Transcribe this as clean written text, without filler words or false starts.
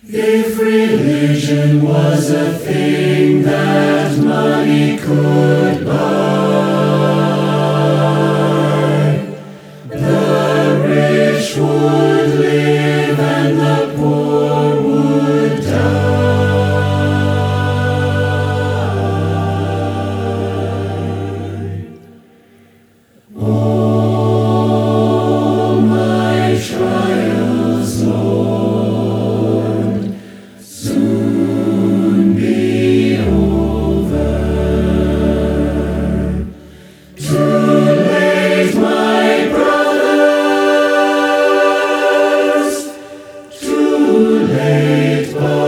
If religion was a thing that money could buy, the rich would live and the poor would die. All my trials, Lord, soon be over. Too late, my brothers, too late,